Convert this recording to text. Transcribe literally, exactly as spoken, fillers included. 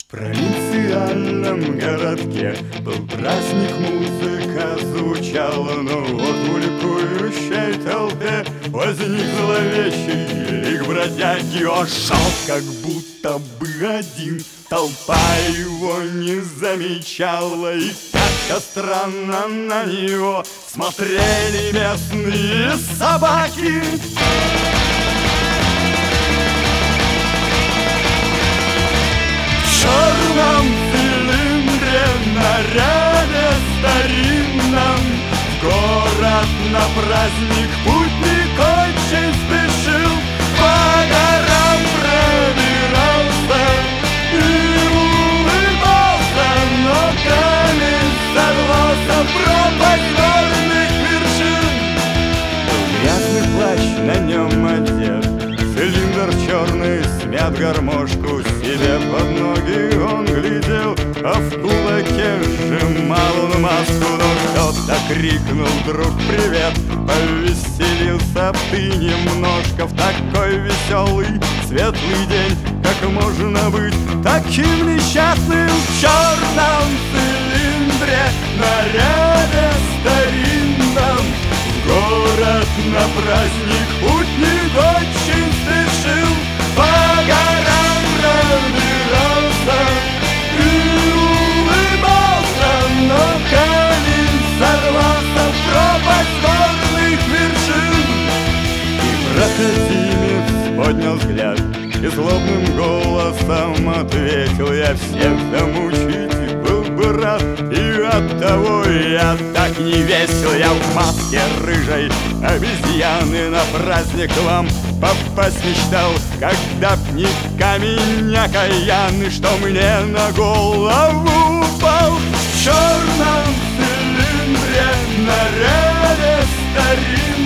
В провинциальном городке был праздник, музыка звучала, но вот в ликующей толпе возник зловещий лик бродяги. Он шел как будто бы один, толпа его не замечала, и как-то странно на него смотрели местные собаки. В черном цилиндре, наряде старинном, в город на праздник путник очень спешил. По горам пробирался и улыбался, но камень сорвался в пропасть горных вершин. Был грязный плащ, на нем одет, цилиндр черный, смят гармошку себе под ноги он глядел, а в кулаке сжимал он маску. Но кто-то крикнул вдруг привет, повеселился б ты немножко. В такой веселый, светлый день как можно быть таким несчастным? В черном цилиндре, наряде старинном, в город на праздник путник очень спешил. По горам пробирался и улыбался, но камень сорвался в пропасть горных вершин. И проходимец поднял взгляд и злобным голосом ответил: я всех замучить был бы рад, и оттого я так не весел. Я в маске рыжей обезьяны на праздник к вам попасть мечтал, когда б не камень окаянный, что мне на голову упал. В черном цилиндре, наряде старинном,